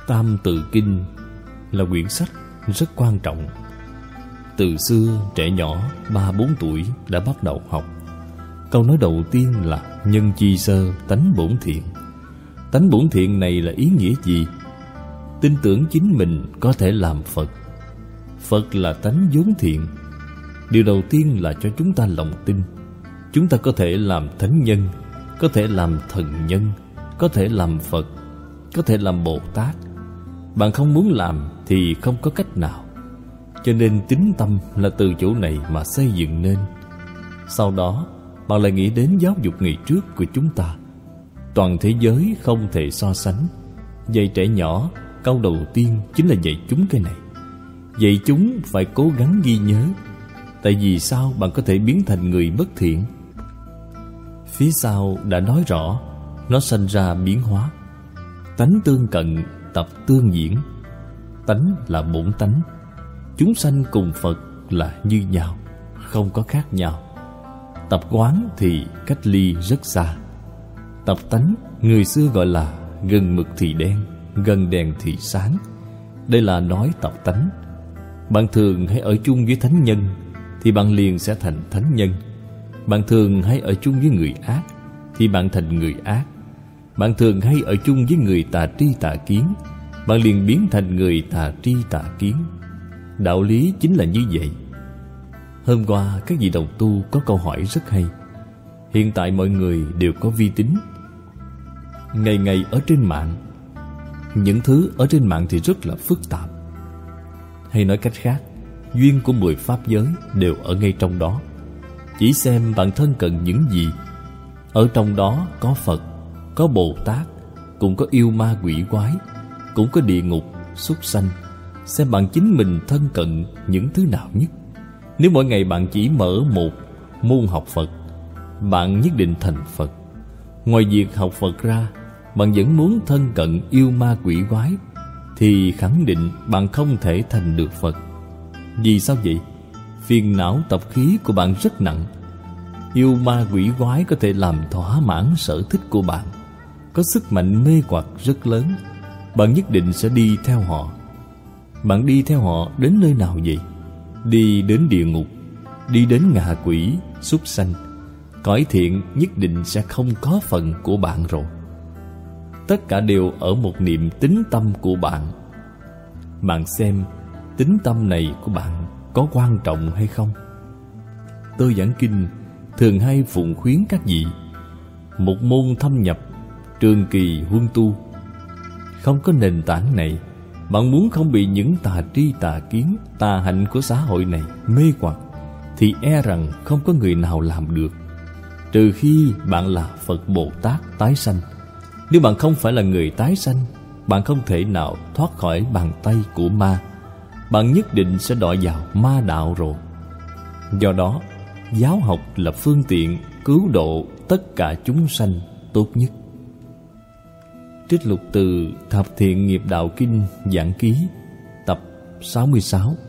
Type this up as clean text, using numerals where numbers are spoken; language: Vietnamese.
Tam Tự Kinh là quyển sách rất quan trọng. Từ xưa trẻ nhỏ 3-4 tuổi đã bắt đầu học. Câu nói đầu tiên là nhân chi sơ tánh bổn thiện. Tánh bổn thiện này là ý nghĩa gì? Tin tưởng chính mình có thể làm Phật. Phật là tánh vốn thiện. Điều đầu tiên là cho chúng ta lòng tin. Chúng ta có thể làm thánh nhân, có thể làm thần nhân, có thể làm Phật, có thể làm Bồ Tát. Bạn không muốn làm thì không có cách nào. Cho nên tín tâm là từ chỗ này mà xây dựng nên. Sau đó bạn lại nghĩ đến giáo dục ngày trước của chúng ta. Toàn thế giới không thể so sánh. Dạy trẻ nhỏ, câu đầu tiên chính là dạy chúng cái này. Dạy chúng phải cố gắng ghi nhớ. Tại vì sao bạn có thể biến thành người bất thiện? Phía sau đã nói rõ, nó sanh ra biến hóa. Tánh tương cận, tập tương diễn. Tánh là bổn tánh. Chúng sanh cùng Phật là như nhau, không có khác nhau. Tập quán thì cách ly rất xa. Tập tánh người xưa gọi là gần mực thì đen, gần đèn thì sáng. Đây là nói tập tánh. Bạn thường hay ở chung với thánh nhân thì bạn liền sẽ thành thánh nhân. Bạn thường hay ở chung với người ác thì bạn thành người ác. Bạn thường hay ở chung với người tà tri tà kiến, bạn liền biến thành người tà tri tà kiến. Đạo lý chính là như vậy. Hôm qua các vị đồng tu có câu hỏi rất hay. Hiện tại mọi người đều có vi tín. Ngày ngày ở trên mạng. Những thứ ở trên mạng thì rất là phức tạp. Hay nói cách khác, duyên của 10 pháp giới đều ở ngay trong đó. Chỉ xem bạn thân cận những gì. Ở trong đó có Phật, có Bồ Tát, cũng có yêu ma quỷ quái, cũng có địa ngục, súc sanh. Xem bạn chính mình thân cận những thứ nào nhất. Nếu mỗi ngày bạn chỉ mở một môn học Phật, bạn nhất định thành Phật. Ngoài việc học Phật ra, bạn vẫn muốn thân cận yêu ma quỷ quái, thì khẳng định bạn không thể thành được Phật. Vì sao vậy? Phiền não tập khí của bạn rất nặng. Yêu ma quỷ quái có thể làm thỏa mãn sở thích của bạn, có sức mạnh mê hoặc rất lớn. Bạn nhất định sẽ đi theo họ. Bạn đi theo họ đến nơi nào vậy? Đi đến địa ngục, đi đến ngạ quỷ, súc sanh. Cõi thiện nhất định sẽ không có phần của bạn rồi. Tất cả đều ở một niệm tín tâm của bạn. Bạn xem tín tâm này của bạn có quan trọng hay không? Tôi giảng kinh thường hay phụng khuyến các vị một môn thâm nhập, trường kỳ huân tu. Không có nền tảng này, bạn muốn không bị những tà tri tà kiến, tà hạnh của xã hội này mê hoặc, thì e rằng không có người nào làm được. Trừ khi bạn là Phật Bồ Tát tái sanh. Nếu bạn không phải là người tái sanh, bạn không thể nào thoát khỏi bàn tay của ma. Bạn nhất định sẽ đọa vào ma đạo rồi. Do đó, giáo học là phương tiện cứu độ tất cả chúng sanh tốt nhất. Trích lục từ Thập Thiện Nghiệp Đạo Kinh Giảng Ký tập 66.